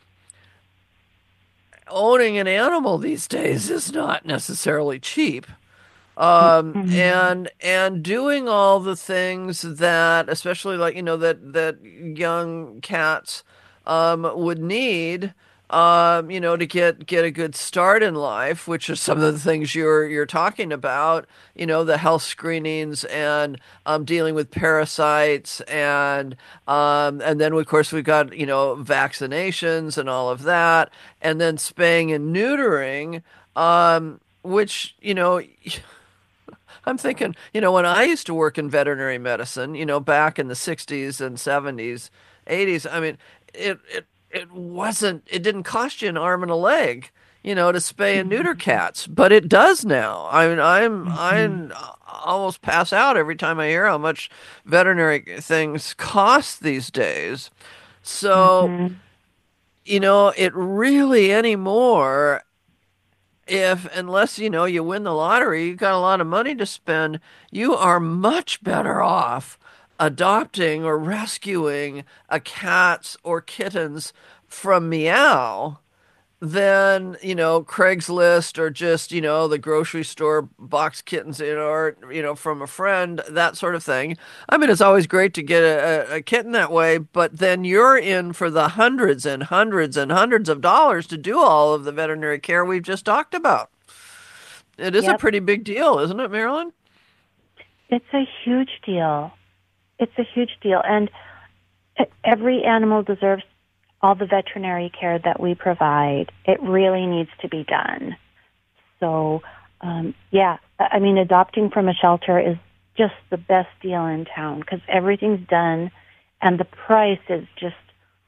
owning an animal these days is not necessarily cheap. Um, and and doing all the things that, especially like, you know, that that young cats um, would need, um, you know, to get get a good start in life, which are some of the things you're you're talking about, you know, the health screenings and um, dealing with parasites, and um, and then of course we've got, you know, vaccinations and all of that, and then spaying and neutering, um, which, you know. I'm thinking, you know, when I used to work in veterinary medicine, you know, back in the sixties and seventies, eighties, I mean, it it it wasn't, it didn't cost you an arm and a leg, you know, to spay and neuter cats, but it does now. I mean, I'm I'm almost pass out every time I hear how much veterinary things cost these days. So, Mm-hmm. you know, it really anymore, if unless you know you win the lottery, you got a lot of money to spend, you are much better off adopting or rescuing a cat or kittens from Meow than, you know, Craigslist or just, you know, the grocery store box kittens, you know, or, you know, from a friend, that sort of thing. I mean, it's always great to get a, a kitten that way, but then you're in for the hundreds and hundreds and hundreds of dollars to do all of the veterinary care we've just talked about. It is a Yep. pretty big deal, isn't it, Marilyn? It's a huge deal. It's a huge deal. And every animal deserves all the veterinary care that we provide. It really needs to be done. So, um, yeah, I mean, adopting from a shelter is just the best deal in town because everything's done and the price is just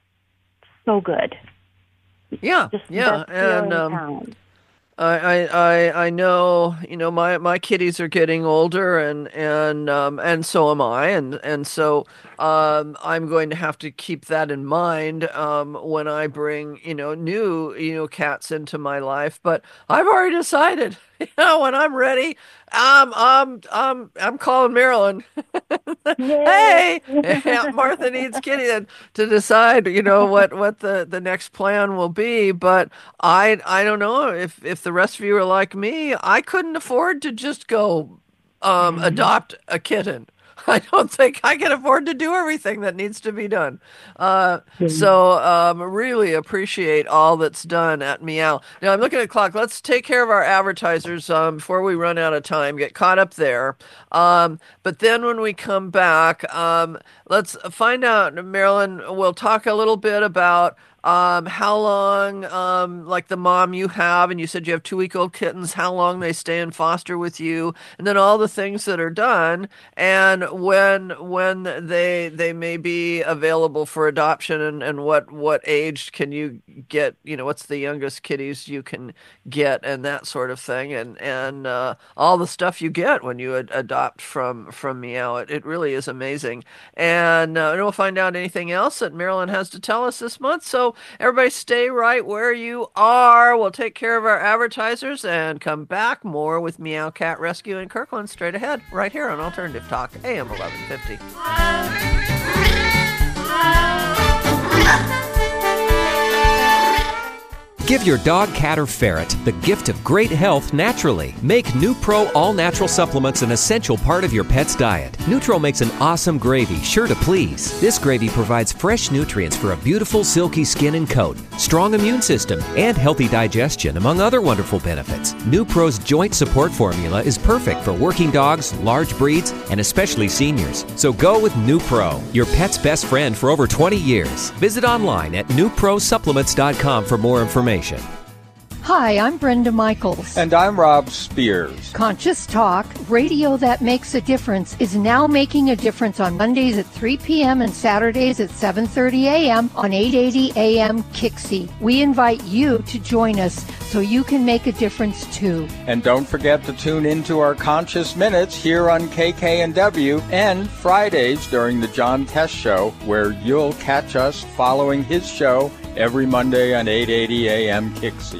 so good. Yeah, Just the yeah, best deal and in um, town. I, I, I I know, you know, my, my kitties are getting older, and and um, and so am I, and and so um, I'm going to have to keep that in mind um, when I bring, you know, new, you know, cats into my life. But I've already decided, you know, when I'm ready, um, um, um, I'm calling Marilyn. Hey, Aunt Martha needs kitty, and to decide, you know, what what the the next plan will be. But I I don't know if if the rest of you are like me. I couldn't afford to just go um, adopt a kitten. I don't think I can afford to do everything that needs to be done. Uh, so um, really appreciate all that's done at Meow. Now I'm looking at the clock. Let's take care of our advertisers um, before we run out of time. Get caught up there. Um, but then when we come back, um, let's find out, Marilyn, we'll talk a little bit about um, how long, um, like the mom you have, and you said you have two week old kittens, how long they stay in foster with you, and then all the things that are done, and when when they they may be available for adoption, and, and what what age can you get, you know, what's the youngest kitties you can get, and that sort of thing, and and uh, all the stuff you get when you ad- adopt from from Meow. It, it really is amazing. And uh, we'll find out anything else that Marilyn has to tell us this month. So Everybody stay right where you are. We'll take care of our advertisers and come back more with Meow Cat Rescue in Kirkland straight ahead, right here on Alternative Talk, A M eleven fifty. Give your dog, cat, or ferret the gift of great health naturally. Make NuPro all-natural supplements an essential part of your pet's diet. NuTro makes an awesome gravy sure to please. This gravy provides fresh nutrients for a beautiful, silky skin and coat, strong immune system, and healthy digestion, among other wonderful benefits. NuPro's joint support formula is perfect for working dogs, large breeds, and especially seniors. So go with NuPro, your pet's best friend for over twenty years. Visit online at new pro supplements dot com for more information. Hi, I'm Brenda Michaels. And I'm Rob Spears. Conscious Talk, radio that makes a difference, is now making a difference on Mondays at three p.m. and Saturdays at seven thirty a.m. on eight eighty A M Kixie. We invite you to join us so you can make a difference too. And don't forget to tune into our Conscious Minutes here on K K N W and Fridays during the John Test Show, where you'll catch us following his show every Monday on eight eighty A M Kixie.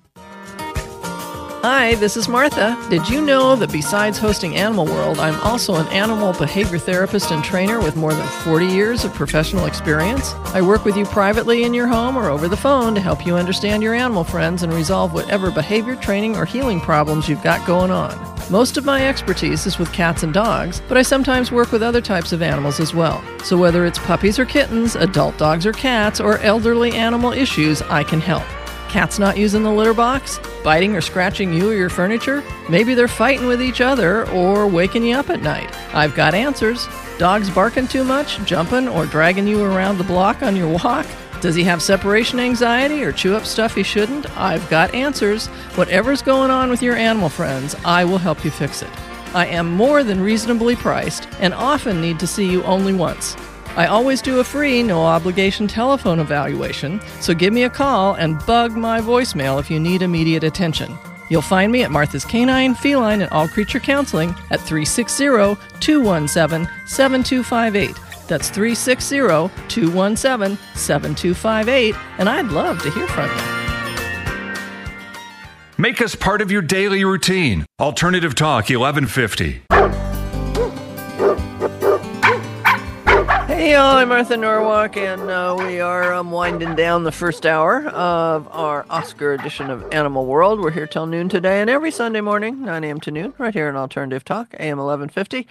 Hi, this is Martha. Did you know that besides hosting Animal World, I'm also an animal behavior therapist and trainer with more than forty years of professional experience? I work with you privately in your home or over the phone to help you understand your animal friends and resolve whatever behavior, training, or healing problems you've got going on. Most of my expertise is with cats and dogs, but I sometimes work with other types of animals as well. So whether it's puppies or kittens, adult dogs or cats, or elderly animal issues, I can help. Cats not using the litter box? Biting or scratching you or your furniture? Maybe they're fighting with each other or waking you up at night. I've got answers. Dogs barking too much, jumping, or dragging you around the block on your walk? Does he have separation anxiety or chew up stuff he shouldn't? I've got answers. Whatever's going on with your animal friends, I will help you fix it. I am more than reasonably priced and often need to see you only once. I always do a free, no-obligation telephone evaluation, so give me a call and bug my voicemail if you need immediate attention. You'll find me at Martha's Canine, Feline, and All Creature Counseling at three six zero, two one seven, seven two five eight. That's three six zero, two one seven, seven two five eight, and I'd love to hear from you. Make us part of your daily routine. Alternative Talk eleven fifty. Hey, y'all, I'm Martha Norwalk, and uh, we are um, winding down the first hour of our Oscar edition of Animal World. We're here till noon today, and every Sunday morning, nine a.m. to noon, right here on Alternative Talk, A M eleven fifty.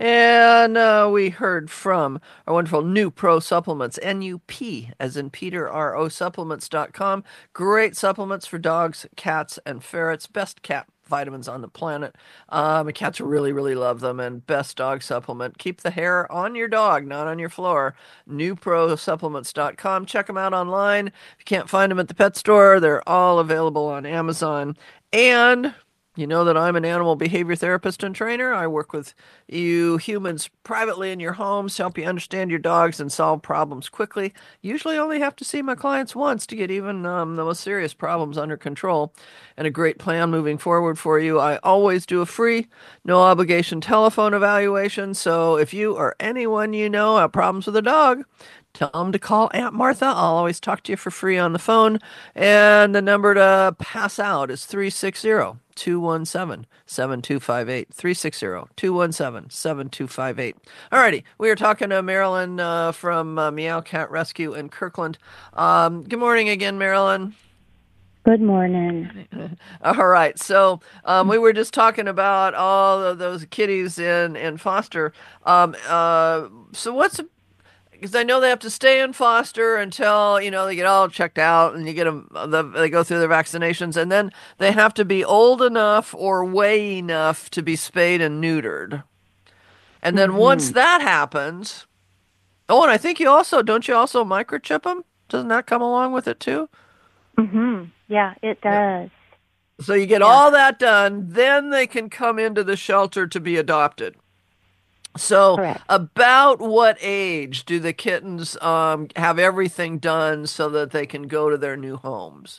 And uh, we heard from our wonderful NuPro Supplements, N U P, as in Peter, R O supplements dot com. Great supplements for dogs, cats, and ferrets. Best cat vitamins on the planet. Um, cats really, really love them. And best dog supplement. Keep the hair on your dog, not on your floor. new pro supplements dot com. Check them out online. If you can't find them at the pet store, they're all available on Amazon. And you know that I'm an animal behavior therapist and trainer. I work with you humans privately in your homes to help you understand your dogs and solve problems quickly. Usually only have to see my clients once to get even um, the most serious problems under control. And a great plan moving forward for you. I always do a free, no obligation telephone evaluation. So if you or anyone you know have problems with a dog, tell them to call Aunt Martha. I'll always talk to you for free on the phone. And the number to pass out is three six zero, two one seven, seven two five eight. three six zero, two one seven, seven two five eight. Alrighty, we are talking to Marilyn uh, from uh, Meow Cat Rescue in Kirkland. Um, good morning again, Marilyn. Good morning. All right. So um, we were just talking about all of those kitties in, in foster. Um, uh, so what's, because I know they have to stay in foster until, you know, they get all checked out and you get them, the, they go through their vaccinations, and then they have to be old enough or weigh enough to be spayed and neutered. And then mm-hmm. once that happens, oh, and I think you also, don't you also microchip them? Doesn't that come along with it too? Mm-hmm. Yeah, it does. Yeah. So you get yeah. all that done, then they can come into the shelter to be adopted. So Correct. About what age do the kittens um, have everything done so that they can go to their new homes?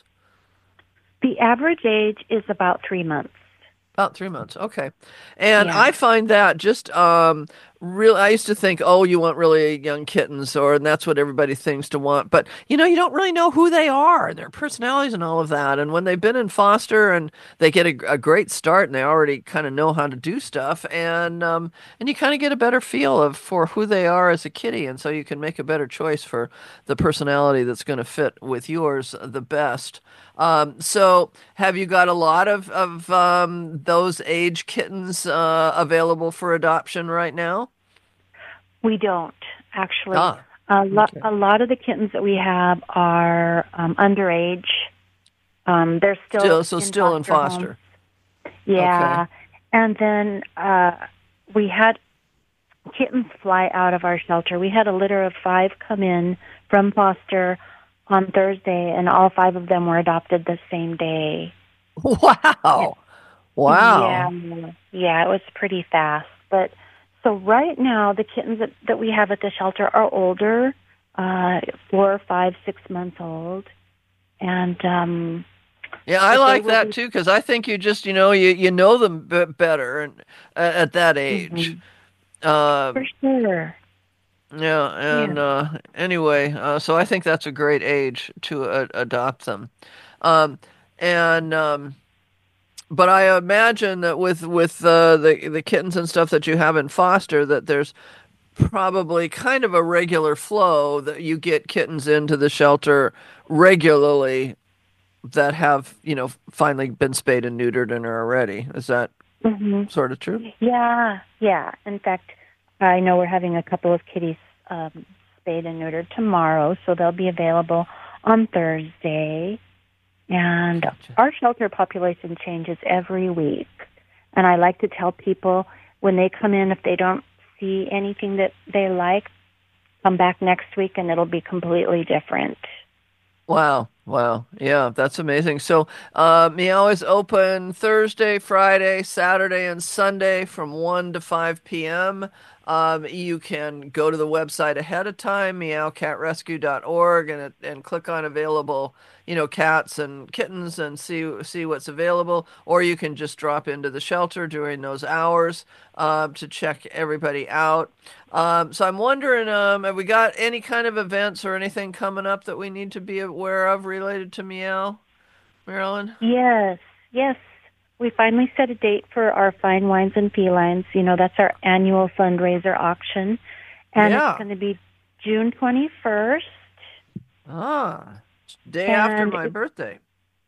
The average age is about three months. About three months, okay. And yeah. I find that just um, real I used to think, oh, you want really young kittens, or and that's what everybody thinks to want. But you know, you don't really know who they are and their personalities and all of that. And when they've been in foster and they get a, a great start and they already kind of know how to do stuff, and um, and you kind of get a better feel of for who they are as a kitty, and so you can make a better choice for the personality that's going to fit with yours the best. Um, so have you got a lot of, of um, those age kittens uh, available for adoption right now? We don't, actually. Ah, a, lo- okay. a lot of the kittens that we have are um, underage. Um, they're still, Still, so in still in foster foster. homes. Yeah. Okay. And then uh, we had kittens fly out of our shelter. We had a litter of five come in from foster on Thursday, and all five of them were adopted the same day. Wow. Wow. Yeah, yeah, it was pretty fast. But so right now, the kittens that, that we have at the shelter are older, uh, four, five, six months old, and um, Yeah, I but they like will that be- too because I think you just you know you you know them b- better and uh, at that age. Mhm. Uh, for sure. yeah, and uh, anyway, uh, so I think that's a great age to uh, adopt them. Um, and um, but I imagine that with with uh, the the kittens and stuff that you have in foster, that there's probably kind of a regular flow that you get kittens into the shelter regularly that have, you know, finally been spayed and neutered and are ready. Is that hmm sort of true? Yeah, yeah. In fact, I know we're having a couple of kitties um, spayed and neutered tomorrow, so they'll be available on Thursday. And our shelter population changes every week. And I like to tell people when they come in, if they don't see anything that they like, come back next week and it'll be completely different. Wow. Wow. Yeah, that's amazing. So, uh, Meow is open Thursday, Friday, Saturday, and Sunday from one to five p.m. Um, you can go to the website ahead of time, meow cat rescue dot org, and and click on available, you know, cats and kittens and see see what's available. Or you can just drop into the shelter during those hours uh, to check everybody out. Um, so I'm wondering, um, have we got any kind of events or anything coming up that we need to be aware of related to Meow, Marilyn? Yes, yes. We finally set a date for our Fine Wines and Felines. You know, that's our annual fundraiser auction. And Yeah. it's going to be June twenty-first. Ah, day And after my it- birthday.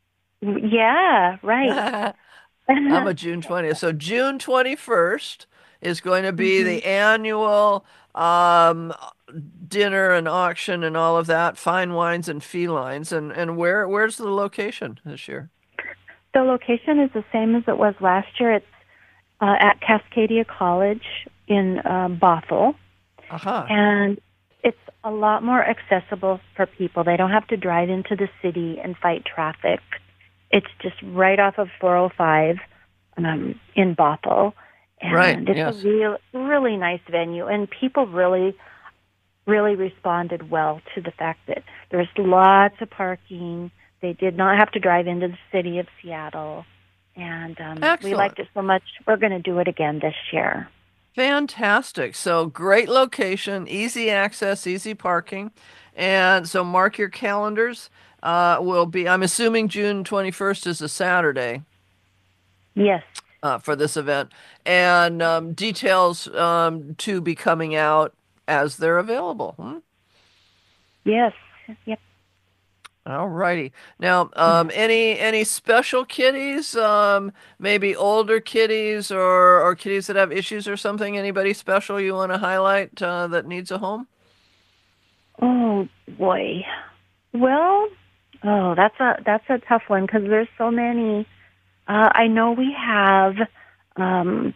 Yeah, right. I'm a June twentieth. So June twenty-first is going to be the annual um, dinner and auction and all of that, Fine Wines and Felines. And, and where where's the location this year? The location is the same as it was last year. It's uh, at Cascadia College in um, Bothell. Aha. And it's a lot more accessible for people. They don't have to drive into the city and fight traffic. It's just right off of four oh five um, in Bothell. And Right, it's yes. a real, really nice venue. And people really, really responded well to the fact that there's lots of parking. They did not have to drive into the city of Seattle. And um, we Excellent. liked it so much, we're going to do it again this year. Fantastic. So great location, easy access, easy parking. And so mark your calendars. Uh, will be, I'm assuming June twenty-first is a Saturday Yes. uh, for this event. And um, details um, to be coming out as they're available. Hmm? Yes. Yep. All righty. Now, um, any any special kitties? Um, maybe older kitties or, or kitties that have issues or something? Anybody special you want to highlight uh, that needs a home? Oh boy. Well, oh, that's a that's a tough one because there's so many. Uh, I know we have, um,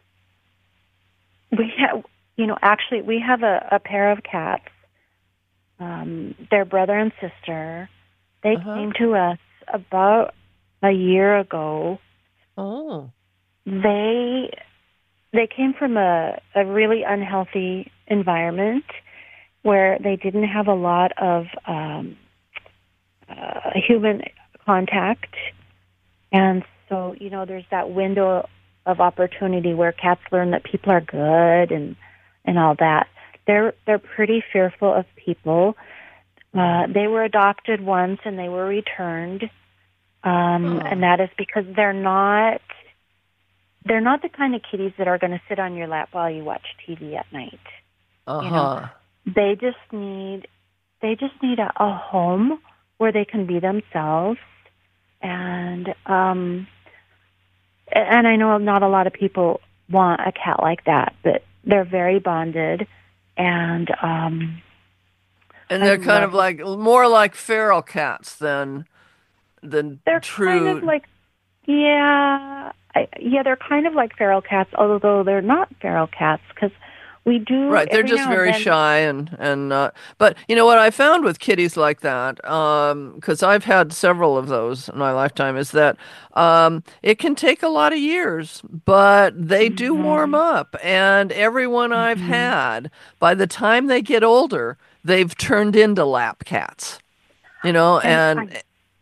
we have, you know, actually we have a, a pair of cats. Um, they're brother and sister. They Uh-huh. came to us about a year ago. Oh. They they came from a, a really unhealthy environment where they didn't have a lot of um, uh, human contact. And so, you know, there's that window of opportunity where cats learn that people are good and and all that. They're they're pretty fearful of people. Uh, they were adopted once and they were returned, um, oh. and that is because they're not they're not the kind of kitties that are going to sit on your lap while you watch T V at night. Uh-huh. You know, they just need they just need a, a home where they can be themselves, and um, and I know not a lot of people want a cat like that, but they're very bonded, and um, and they're I kind love of like more like feral cats than than they're true. kind of like yeah, I, yeah, they're kind of like feral cats, although they're not feral cats because we do right. They're every just now and very then- shy and and uh, but you know what I found with kitties like that, because I've had several of those in my lifetime, is that um, it can take a lot of years, but they do Mm-hmm. warm up. And everyone I've had, by the time they get older, they've turned into lap cats. You know, And and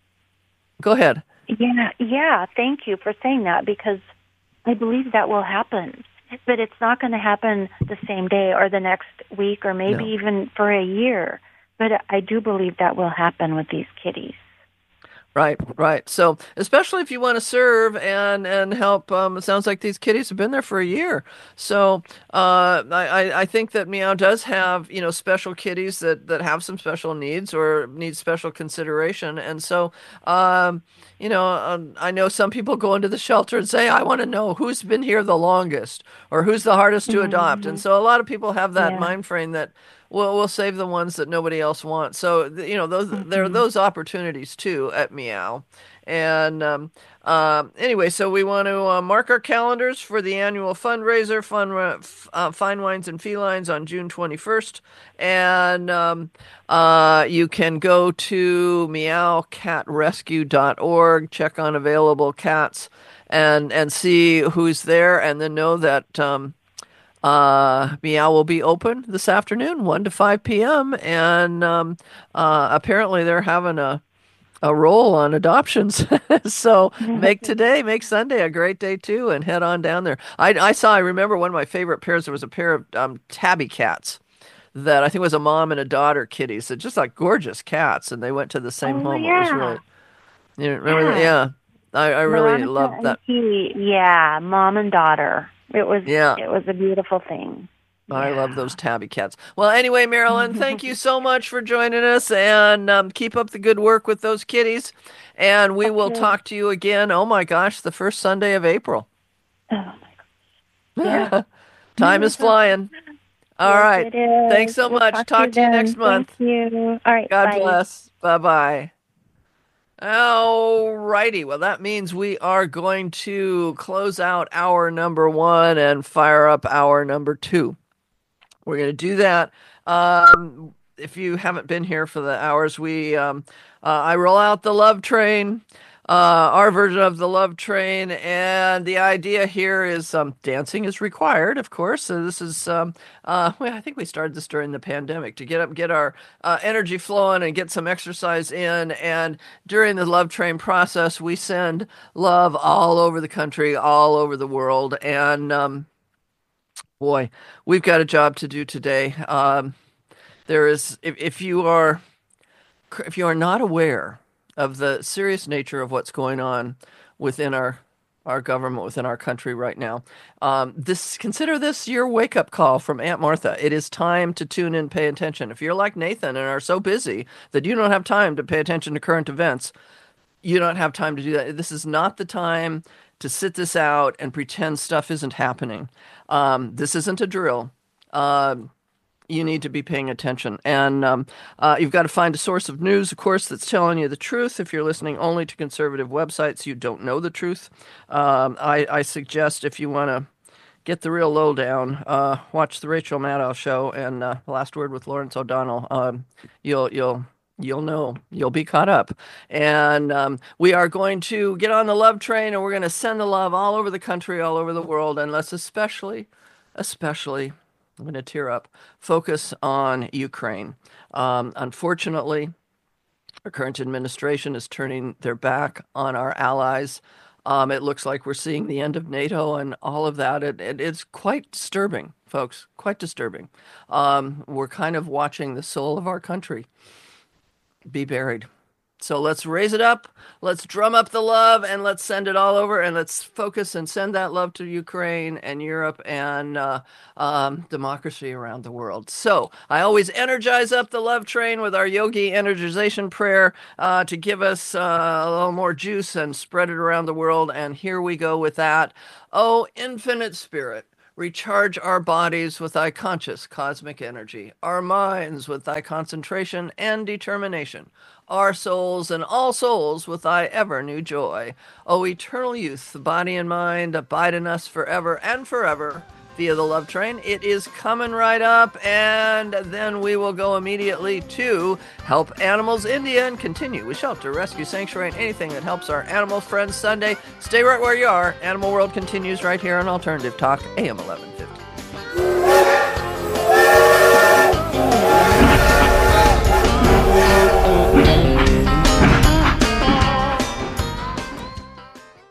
go ahead. Yeah, yeah. Thank you for saying that because I believe that will happen, but it's not going to happen the same day or the next week or maybe No. even for a year. But I do believe that will happen with these kitties. Right, right. So, especially if you want to serve and and help, um, it sounds like these kitties have been there for a year. So, uh, I I I think that Meow does have, you know, special kitties that that have some special needs or need special consideration. And so, um, you know, um, I know some people go into the shelter and say, I want to know who's been here the longest or who's the hardest to adopt. And so, a lot of people have that Yeah. mind frame that, well, we'll save the ones that nobody else wants. So, th- you know, those there are those opportunities too at Meow. And um, um, anyway, so we want to uh, mark our calendars for the annual fundraiser, Fun f- uh, Fine Wines and Felines, on June twenty-first. And um, uh, you can go to meow cat rescue dot org, check on available cats, and and see who's there, and then know that. Um, Uh, Meow will be open this afternoon, one to five p.m. And um, uh, apparently they're having a, a roll on adoptions. So make today, make Sunday a great day too, and head on down there. I, I saw, I remember one of my favorite pairs, there was a pair of um, tabby cats that I think was a mom and a daughter kitties. So just like gorgeous cats, and they went to the same Oh, home. It was yeah. really, you remember that? Yeah. I, I really Veronica loved and that. Keely, yeah, mom and daughter. It was Yeah. it was a beautiful thing. I love those tabby cats. Well, anyway, Marilyn, thank you so much for joining us, and um, keep up the good work with those kitties. And we will Okay. talk to you again. Oh my gosh, the first Sunday of April. Oh my gosh. Yeah. Time is flying. All Yes, right. it is. Thanks so We'll much. Talk to you then. next month. Thank you. All right. God bye. bless. Bye bye. All righty. Well, that means we are going to close out hour number one and fire up hour number two. We're going to do that. Um, if you haven't been here for the hours, we um, uh, I roll out the Love Train, uh, our version of the Love Train, and the idea here is um, dancing is required, of course. So this is, um, uh, well, I think we started this during the pandemic to get up, get our uh, energy flowing, and get some exercise in. And during the Love Train process, we send love all over the country, all over the world, and um, boy, we've got a job to do today. Um, there is, if, if you are, if you are not aware of the serious nature of what's going on within our our government, within our country right now, um, this consider this your wake up call from Aunt Martha. It is time to tune in, pay attention. If you're like Nathan and are so busy that you don't have time to pay attention to current events, you don't have time to do that. This is not the time to sit this out and pretend stuff isn't happening. Um, this isn't a drill. Um, you need to be paying attention. And um, uh, you've got to find a source of news, of course, that's telling you the truth. If you're listening only to conservative websites, you don't know the truth. Um, I, I suggest if you want to get the real lowdown, uh, watch the Rachel Maddow show and uh, Last Word with Lawrence O'Donnell. Um, you'll you'll you'll know. You'll be caught up. And um, we are going to get on the love train, and we're going to send the love all over the country, all over the world, and let's especially, especially, I'm going to tear up, focus on Ukraine. Um, unfortunately, our current administration is turning their back on our allies. Um, it looks like we're seeing the end of NATO and all of that. It, it, it's quite disturbing, folks, quite disturbing. Um, we're kind of watching the soul of our country be buried. So let's raise it up, let's drum up the love, and let's send it all over, and let's focus and send that love to Ukraine and Europe and uh, um, democracy around the world. So I always energize up the love train with our yogi energization prayer uh, to give us uh, a little more juice and spread it around the world, and here we go with that. Oh, infinite spirit, recharge our bodies with thy conscious cosmic energy, our minds with thy concentration and determination, our souls and all souls with thy ever new joy. O eternal youth, body and mind, abide in us forever and forever via the love train. It is coming right up, and then we will go immediately to Help Animals India and continue with Shelter, Rescue, Sanctuary, and anything that helps our animal friends Sunday. Stay right where you are. Animal World continues right here on Alternative Talk, A M eleven fifty.